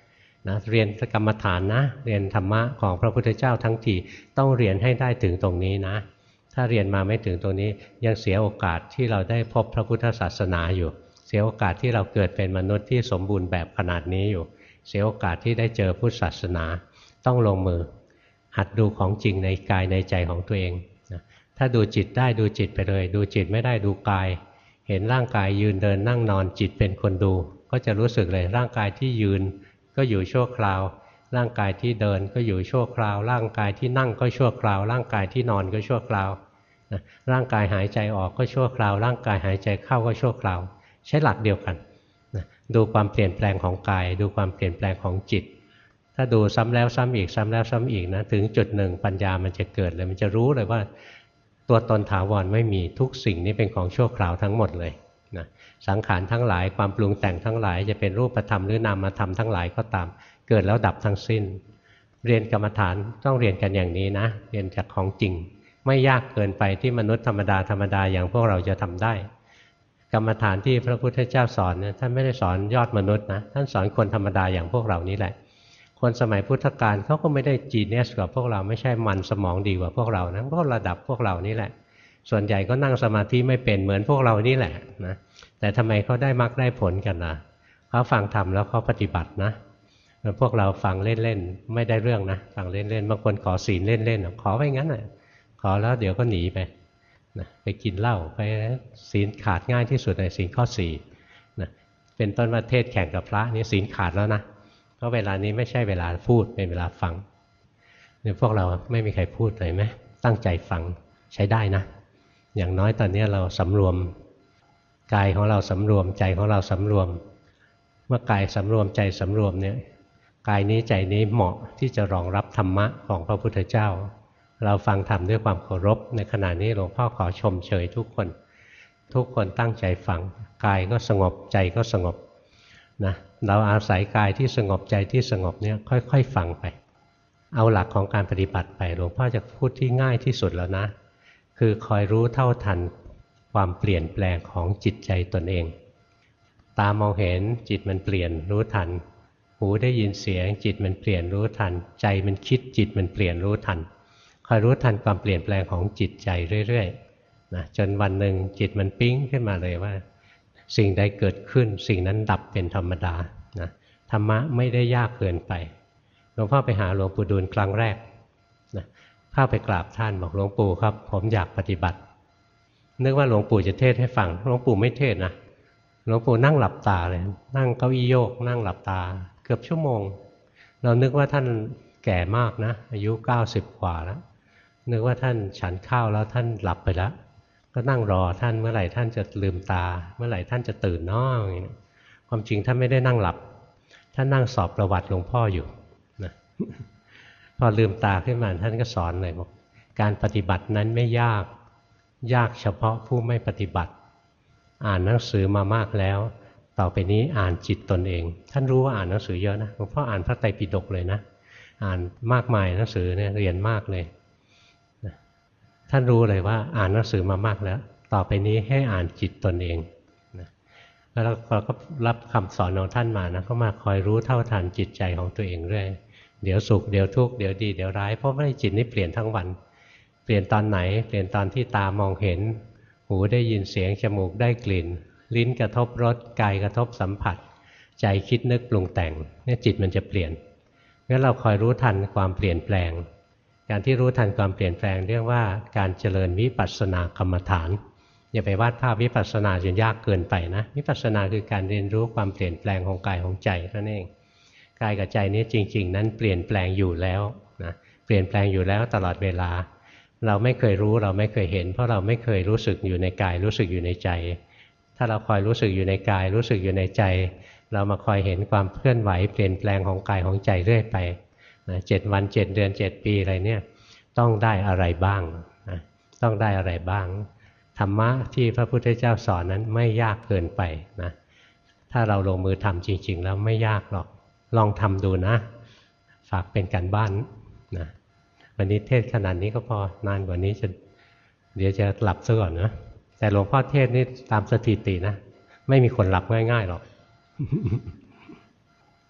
นะเรียนกรรมฐานนะเรียนธรรมะของพระพุทธเจ้าทั้งทีต้องเรียนให้ได้ถึงตรงนี้นะถ้าเรียนมาไม่ถึงตรงนี้ยังเสียโอกาสที่เราได้พบพระพุทธศาสนาอยู่เสียโอกาสที่เราเกิดเป็นมนุษย์ที่สมบูรณ์แบบขนาดนี้อยู่เสียโอกาสที่ได้เจอพุทธศาสนาต้องลงมือหัดดูของจริงในกายในใจของตัวเองนะถ้าดูจิตได้ดูจิตไปเลยดูจิตไม่ได้ดูกายเห็นร่างกายยืนเดินนั่งนอนจิตเป็นคนดูก็จะรู้สึกเลยร่างกายที่ยืนก็อยู่ชั่วคราวร่างกายที่เดินก็อยู่ชั่วคราวร่างกายที่นั่งก็ชั่วคราวร่างกายที่นอนก็ชั่วคราวนะร่างกายหายใจออกก็ชั่วคราวร่างกายหายใจเข้าก็ชั่วคราวใช้หลักเดียวกันนะดูความเปลี่ยนแปลงของกายดูความเปลี่ยนแปลงของจิตถ้าดูซ้ำแล้วซ้ำอีกซ้ำแล้วซ้ำอีกนะถึงจุดหนึ่งปัญญามันจะเกิดเลยมันจะรู้เลยว่าตัวตนถาวรไม่มีทุกสิ่งนี้เป็นของชั่วคราวทั้งหมดเลยนะสังขารทั้งหลายความปรุงแต่งทั้งหลายจะเป็นรูปธรรมหรือนามธรรมทั้งหลายก็ตามเกิดแล้วดับทั้งสิ้นเรียนกรรมฐานต้องเรียนกันอย่างนี้นะเรียนจากของจริงไม่ยากเกินไปที่มนุษย์ธรรมดาธรรมดาอย่างพวกเราจะทำได้กรรมฐานที่พระพุทธเจ้าสอนเนี่ยท่านไม่ได้สอนยอดมนุษย์นะท่านสอนคนธรรมดาอย่างพวกเรานี่แหละคนสมัยพุทธกาลเขาก็ไม่ได้จีเนสกว่าพวกเราไม่ใช่มันสมองดีกว่าพวกเรานะก็ระดับพวกเรานี่แหละส่วนใหญ่ก็นั่งสมาธิไม่เป็นเหมือนพวกเรานี่แหละนะแต่ทำไมเขาได้มรรคได้ผลกันล่ะเขาฟังธรรมแล้วเขาปฏิบัตินะพวกเราฟังเล่นๆไม่ได้เรื่องนะฟังเล่นๆบางคนขอศีลเล่นๆขอไปงั้นน่ะขอแล้วเดี๋ยวก็หนีไปนะไปกินเหล้าไปศีลขาดง่ายที่สุดในศีลข้อสี่นะเป็นต้นว่าเทศแข่งกับพระนี่ศีลขาดแล้วนะเพราะเวลานี้ไม่ใช่เวลาพูดเป็นเวลาฟังเนี่ยพวกเราไม่มีใครพูดเลยไหมตั้งใจฟังใช้ได้นะอย่างน้อยตอนนี้เราสำรวมกายของเราสำรวมใจของเราสำรวมเมื่อกายสำรวมใจสำรวมเนี่ยกายนี้ใจนี้เหมาะที่จะรองรับธรรมะของพระพุทธเจ้าเราฟังธรรมด้วยความเคารพในขณะนี้หลวงพ่อขอชมเชยทุกคนทุกคนตั้งใจฟังกายก็สงบใจก็สงบนะเราอาศัยกายที่สงบใจที่สงบเนี่ยค่อยๆฟังไปเอาหลักของการปฏิบัติไปหลวงพ่อจะพูดที่ง่ายที่สุดแล้วนะคือคอยรู้เท่าทันความเปลี่ยนแปลงของจิตใจตนเองตามองเห็นจิตมันเปลี่ยนรู้ทันหูได้ยินเสียงจิตมันเปลี่ยนรู้ทันใจมันคิดจิตมันเปลี่ยนรู้ทันคอยรู้ทันความเปลี่ยนแปลงของจิตใจเรื่อยๆนะจนวันหนึ่งจิตมันปิ๊งขึ้นมาเลยว่าสิ่งใดเกิดขึ้นสิ่งนั้นดับเป็นธรรมดานะธรรมะไม่ได้ยากเกินไปหลวงพ่อไปหาหลวงปู่ดูลครั้งแรกนะเข้าไปกราบท่านบอกหลวงปู่ครับผมอยากปฏิบัตินึกว่าหลวงปู่จะเทศให้ฟังหลวงปู่ไม่เทศนะหลวงปู่นั่งหลับตาเลยนั่งเก้าอี้โยกนั่งหลับตาเกือบชั่วโมงเรานึกว่าท่านแก่มากนะอายุเก้าสิบกว่าแล้วนึกว่าท่านฉันข้าวแล้วท่านหลับไปแล้วก็นั่งรอท่านเมื่อไหร่ท่านจะลืมตาเมื่อไหร่ท่านจะตื่นน้อความจริงท่านไม่ได้นั่งหลับท่านนั่งสอบประวัติหลวงพ่ออยู่นะพอลืมตาขึ้นมาท่านก็สอนเลยบอกการปฏิบัตินั้นไม่ยากยากเฉพาะผู้ไม่ปฏิบัติอ่านหนังสือมามากแล้วต่อไปนี้อ่านจิตตนเองท่านรู้ว่าอ่านหนังสือเยอะนะหลวงพ่ออ่านพระไตรปิฎกเลยนะอ่านมากมายหนังสือเนี่ยเรียนมากเลยท่านรู้เลยว่าอ่านหนังสือมามากแล้วต่อไปนี้ให้อ่านจิตตนเองนะแล้วเราก็รับคำสอนของท่านมานะก็มาคอยรู้เท่าทันจิตใจของตัวเองเรื่อยเดี๋ยวสุขเดี๋ยวทุกข์เดี๋ยวดีเดี๋ยวร้ายเพราะว่าจิตนี่เปลี่ยนทั้งวันเปลี่ยนตอนไหนเปลี่ยนตอนที่ตามองเห็นหูได้ยินเสียงจมูกได้กลิ่นลิ้นกระทบรสกายกระทบสัมผัสใจคิดนึกปรุงแต่งเนี่ยจิตมันจะเปลี่ยนงั้นเราคอยรู้ทันความเปลี่ยนแปลงการที่รู้ทันความเปลี่ยนแปลงเรียกว่าการเจริญวิปัสสนากรรมฐานอย่าไปวาดภาพวิปัสสนาจนยากเกินไปนะวิปัสสนาคือการเรียนรู้ความเปลี่ยนแปลงของกายของใจนั่นเองกายกับใจนี้จริงๆนั้นเปลี่ยนแปลงอยู่แล้วนะเปลี่ยนแปลงอยู่แล้วตลอดเวลาเราไม่เคยรู้เราไม่เคยเห็นเพราะเราไม่เคยรู้สึกอยู่ในกายรู้สึกอยู่ในใจถ้าเราคอยรู้สึกอยู่ในกายรู้สึกอยู่ในใจเรามาคอยเห็นความเคลื่อนไหวเปลี่ยนแปลงของกายของใจเรื่อยไปนะเจ็ดวันเจ็ดเดือนเจ็ดปีอะไรเนี่ยต้องได้อะไรบ้างนะต้องได้อะไรบ้างธรรมะที่พระพุทธเจ้าสอนนั้นไม่ยากเกินไปนะถ้าเราลงมือทำจริงๆแล้วไม่ยากหรอกลองทำดูนะฝากเป็นการบ้านนะวันนี้เทศขนาดนี้ก็พอนานกว่านี้จะเดี๋ยวจะหลับซะก่อนนะแต่หลวงพ่อเทศนี่ตามสถิตินะไม่มีคนหลับง่ายๆหรอก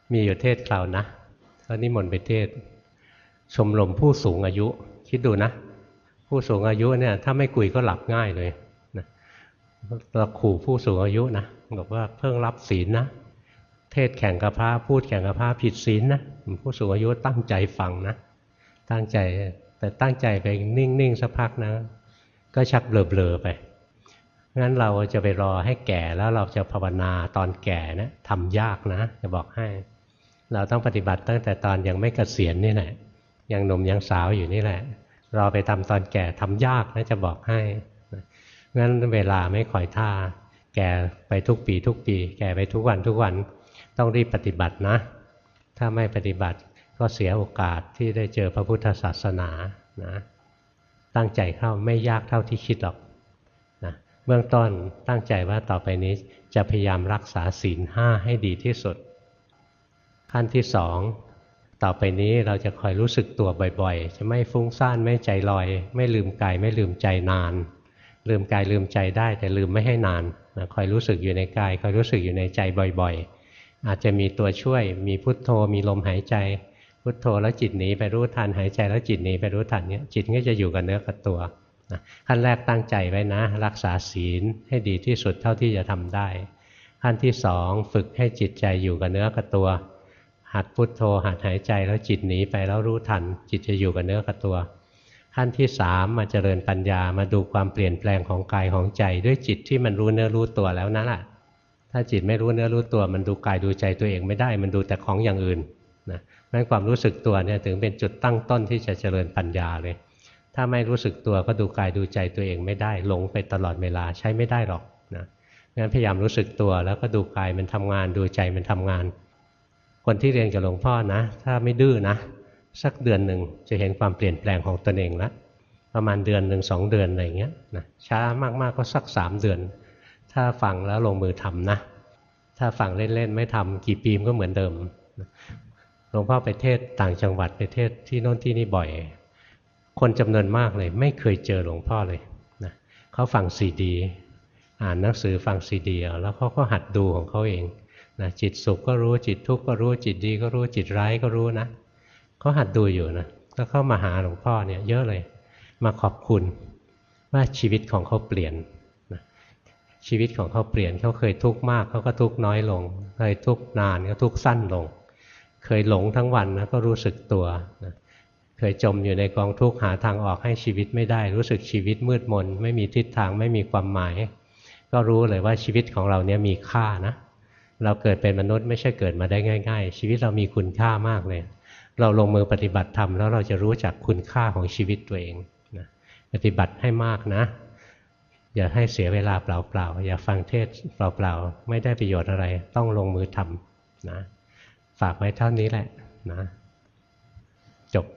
มีอยู่เทศคราวนะก็นิมนต์ไปเทศชมรมผู้สูงอายุคิดดูนะผู้สูงอายุเนี่ยถ้าไม่คุยก็หลับง่ายเลยนะเราขู่ผู้สูงอายุนะบอกว่าเพิ่งรับศีลนะเทศแข่งกับพระพูดแข่งกับพระผิดศีลนะผู้สูงอายุตั้งใจฟังนะตั้งใจแต่ตั้งใจไปนิ่งๆสักพักนะก็ชักเบลอๆไปงั้นเราจะไปรอให้แก่แล้วเราจะภาวนาตอนแก่นะทำยากนะจะบอกให้เราต้องปฏิบัติตั้งแต่ตอนยังไม่เกษียณนี่แหละยังหนุ่มยังสาวอยู่นี่แหละรอไปทำตอนแก่ทำยากนะจะบอกให้งั้นเวลาไม่คอยท่าแก่ไปทุกปีทุกปีแก่ไปทุกวันทุกวันต้องรีบปฏิบัตินะถ้าไม่ปฏิบัติก็เสียโอกาสที่ได้เจอพระพุทธศาสนานะตั้งใจเข้าไม่ยากเท่าที่คิดหรอกนะเบื้องต้นตั้งใจว่าต่อไปนี้จะพยายามรักษาศีลห้าให้ดีที่สุดขั้นที่สองต่อไปนี้เราจะคอยรู้สึกตัวบ่อยๆจะไม่ฟุ้งซ่านไม่ใจลอยไม่ลืมกายไม่ลืมใจนานลืมกายลืมใจได้แต่ลืมไม่ให้นานนะคอยรู้สึกอยู่ในกายคอยรู้สึกอยู่ในใจบ่อยๆอาจจะมีตัวช่วยมีพุทโธมีลมหายใจพุทโธแล้วจิตหนีไปรู้ทันหายใจแล้วจิตหนีไปรู้ทันเนี้ยจิตก็จะอยู่กับเนื้อกับตัวนะขั้นแรกตั้งใจไว้นะรักษาศีลให้ดีที่สุดเท่าที่จะทำได้ขั้นที่สองฝึกให้จิตใจอยู่กับเนื้อกับตัวหัดพุทโธหัดหายใจแล้วจิตหนีไปแล้วรู้ทันจิตจะอยู่กับเนื้อกับตัวขั้นที่สามมาเจริญปัญญามาดูความเปลี่ยนแปลงของกายของใจด้วยจิตที่มันรู้เนื้อรู้ตัวแล้วนั่นแหละถ้าจิตไม่รู้เนื้อรู้ตัวมันดูกายดูใจตัวเองไม่ได้มันดูแต่ของอย่างอื่นนะงั้นความรู้สึกตัวเนี่ยถึงเป็นจุดตั้งต้นที่จะเจริญปัญญาเลยถ้าไม่รู้สึกตัวก็ดูกายดูใจตัวเองไม่ได้หลงไปตลอดเวลาใช้ไม่ได้หรอกนะงั้นพยายามรู้สึกตัวแล้วก็ดูกายมันทำงานดูใจมันทำงานคนที่เรียนกับหลวงพ่อนะถ้าไม่ดื้อนะสักเดือนหนึ่งจะเห็นความเปลี่ยนแปลงของตนเองละประมาณเดือนหนึ่งสองเดือนอะไรอย่างเงี้ยนะช้ามากๆก็สักสามเดือนถ้าฟังแล้วลงมือทำนะถ้าฟังเล่นๆไม่ทำกี่ปีก็เหมือนเดิมหลวงพ่อไปเทศต่างจังหวัดไปเทศที่โน่นที่นี่บ่อยคนจำนวนมากเลยไม่เคยเจอหลวงพ่อเลยนะเขาฟังซีดีอ่านหนังสือฟังซีดีแล้วเขาก็หัดดูของเขาเองนะจิตสุขก็รู้จิตทุกข์ก็รู้จิตดีก็รู้จิตร้ายก็รู้นะเขาหัดดูอยู่นะแล้วเข้ามาหาหลวงพ่อเนี่ยเยอะเลยมาขอบคุณว่าชีวิตของเขาเปลี่ยนนะชีวิตของเขาเปลี่ยนเขาเคยทุกข์มากเขาก็ทุกข์น้อยลงเคยทุกข์นานก็ทุกข์สั้นลงเคยหลงทั้งวันนะก็รู้สึกตัวนะเคยจมอยู่ในกองทุกข์หาทางออกให้ชีวิตไม่ได้รู้สึกชีวิตมืดมนไม่มีทิศทางไม่มีความหมายก็รู้เลยว่าชีวิตของเราเนี่ยมีค่านะเราเกิดเป็นมนุษย์ไม่ใช่เกิดมาได้ง่ายๆชีวิตเรามีคุณค่ามากเลยเราลงมือปฏิบัติธรรมแล้วเราจะรู้จักคุณค่าของชีวิตตัวเองนะปฏิบัติให้มากนะอย่าให้เสียเวลาเปล่าๆอย่าฟังเทศเปล่าๆไม่ได้ประโยชน์อะไรต้องลงมือทำนะฝากไว้เท่านี้แหละนะจบ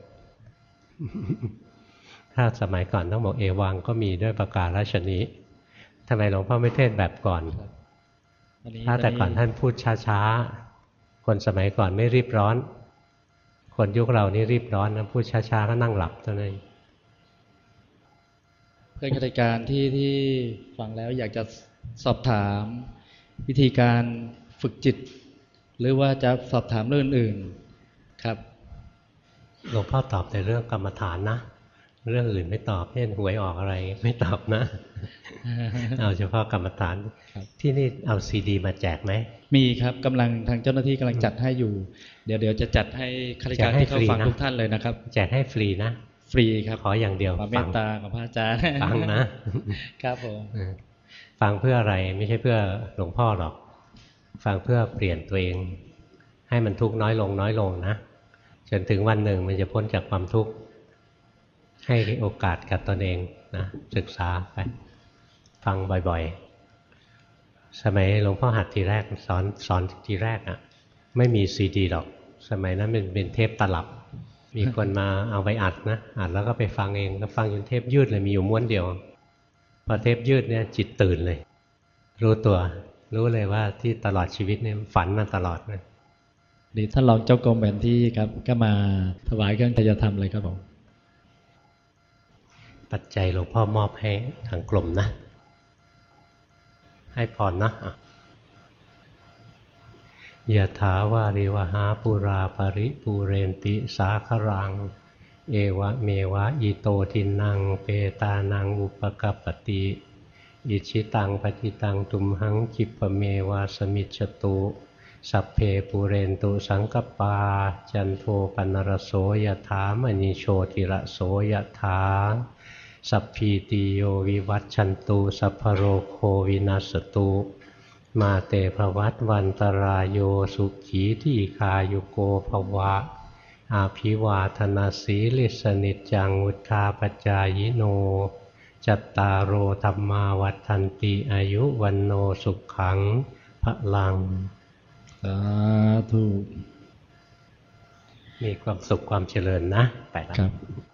ถ้าสมัยก่อนต้องบอกเอวังก็มีด้วยประการราชนี้ทำไมหลวงพ่อไม่เทศแบบก่อนถ้าแต่ก่อนท่านพูดช้าๆคนสมัยก่อนไม่รีบร้อนคนยุคเรานี่รีบร้อนนะพูดช้าๆก็นั่งหลับเท่านั้นเพื่อนรายการที่ที่ฟังแล้วอยากจะสอบถามวิธีการฝึกจิตหรือว่าจะสอบถามเรื่องอื่นครับหลวงพ่อตอบแต่เรื่องกรรมฐานนะเรื่องอื่นไม่ตอบเช่นหวยออกอะไรไม่ตอบนะเอาเฉพาะกรรมฐานที่นี่เอาซีดีมาแจกไหมมีครับกำลังทางเจ้าหน้าที่กำลังจัดให้อยู่เดี๋ยวเดี๋ยวจะจัดให้ข้าราชการที่เข้าฟังทุกท่านเลยนะครับแจกให้ฟรีนะฟรีครับขออย่างเดียวความเมตตาของพระอาจารย์ฟังนะครับผมฟังเพื่ออะไรไม่ใช่เพื่อหลวงพ่อหรอกฟังเพื่อเปลี่ยนตัวเองให้มันทุกข์น้อยลงน้อยลงนะจนถึงวันหนึ่งมันจะพ้นจากความทุกข์ให้โอกาสกับตนเองนะศึกษาไปฟังบ่อยๆสมัยหลวงพ่อหัดทีแรกสอนสอนทีแรกอ่ะไม่มีซีดีหรอกสมัยนั้นเป็นเป็นเทปตลับมีคนมาเอาไปอัดนะอัดแล้วก็ไปฟังเองแล้วฟังจนเทปยืดเลยมีอยู่ม้วนเดียวพอเทปยืดเนี่ยจิตตื่นเลยรู้ตัวรู้เลยว่าที่ตลอดชีวิตเนี่ยฝันมาตลอดเลยดีท่านรองเจ้ากรมแผนที่ครับก็มาถวายเครื่องทัยธรรมเลยครับผมปัจจัยหลวงพ่อมอบให้ทางกลุ่มนะให้พรนะยะถาวาริวหาปุราปริปูเรนติสาครังเอวะเมวะอิโตทินังเปตานังอุปกัปปติอิชิตังปฏิตังตุมหังคิปะเมวะสมิจฉตุสัพเพปูเรนตุสังกปาจันโทปนรโสยถามณีโชติระโสยถาสัพพีติโยวิวัตชันตุสัพพโรโควินัสตุมาเตภวัตวันตรายโยสุขีทีคายุโกภวะอาภิวาทนาสีลิสนิจจังวุธาปจายโนจัตตารโอธรรมาวัฏันติอายุวันโนสุขังพลังสาธุมีความสุขความเจริญนะไปแล้ว